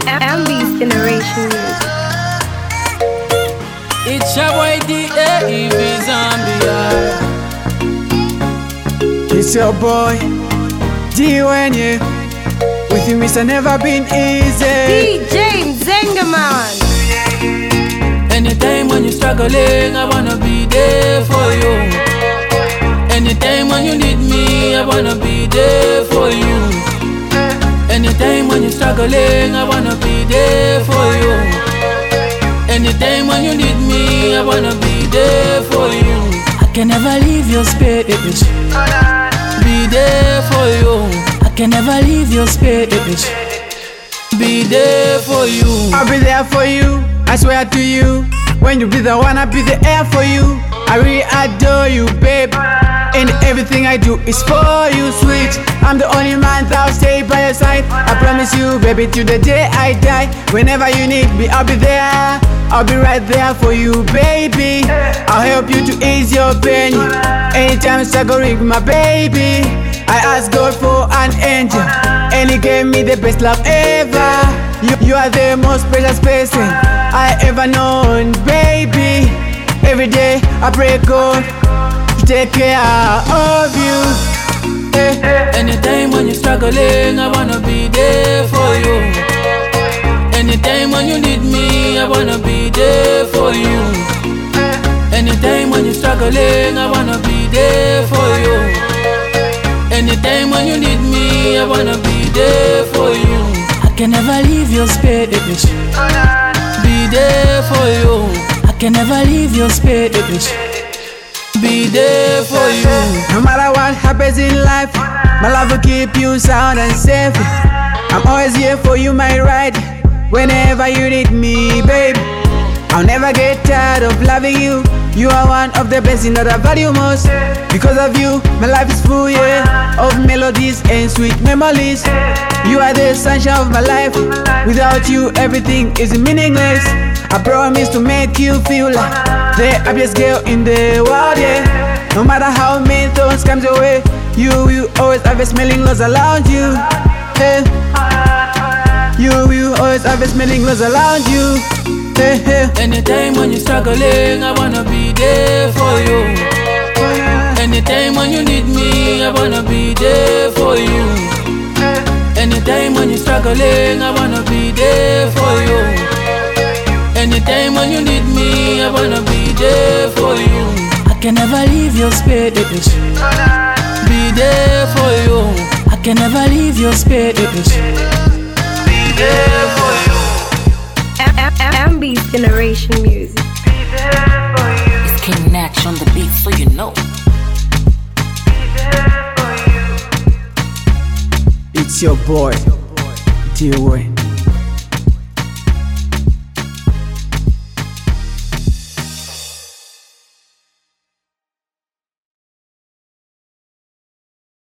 MB's generation music. It's your boy D.A.E.V. Zambia. It's your boy D-Wenye. With you, Mr. Never Been Easy. DJ Zengaman. Anytime when you're struggling, I wanna be there for you. Anytime when you need me, I wanna be there for you. Anytime when you're struggling, I wanna be there for you. Anytime when you need me, I wanna be there for you. I can never leave your space. Be there for you. I can never leave your space. Be there for you. I'll be there for you, I swear to you. When you breathe, I wanna be the air for you. I really adore you, babe. And everything I do is for you, sweet. I'm the only man that'll stay by your side. I promise you, baby, till the day I die. Whenever you need me, I'll be there. I'll be right there for you, baby. I'll help you to ease your pain. Anytime you struggle with my baby, I ask God for an angel, and He gave me the best love ever. You are the most precious person I ever known, baby. Every day I pray God to take care of you. Anytime when you're struggling, I wanna be there for you. Anytime when you need me, I wanna be there for you. Anytime when you're struggling, I wanna be there for you. Anytime when you need me, I wanna be there for you. I can never leave your space. Be there for you. I can never leave your space. Be there for you. No matter what happens in life, my love will keep you sound and safe. I'm always here for you, my ride. Whenever you need me, babe, I'll never get tired of loving you. You are one of the blessings that I value most. Because of you, my life is full, yeah, of melodies and sweet memories. You are the sunshine of my life. Without you, everything is meaningless. I promise to make you feel like the happiest girl in the world, yeah. No matter how many thorns comes your way, you will always have a smelling rose around you, hey. You will always have a smelling rose around you, hey, hey. Anytime when you're struggling, I wanna be there for you. Anytime when you need me, I wanna be there for you. Anytime when you're struggling, I wanna be there for you. Anytime when you need me, I wanna be there for you. I can never leave your space. Be there for you. I can never leave your space. Be there for you. MB's generation music. Be there for you. It's King Natch on the beat, so you know. Be there for you. It's your boy, D-Wenye.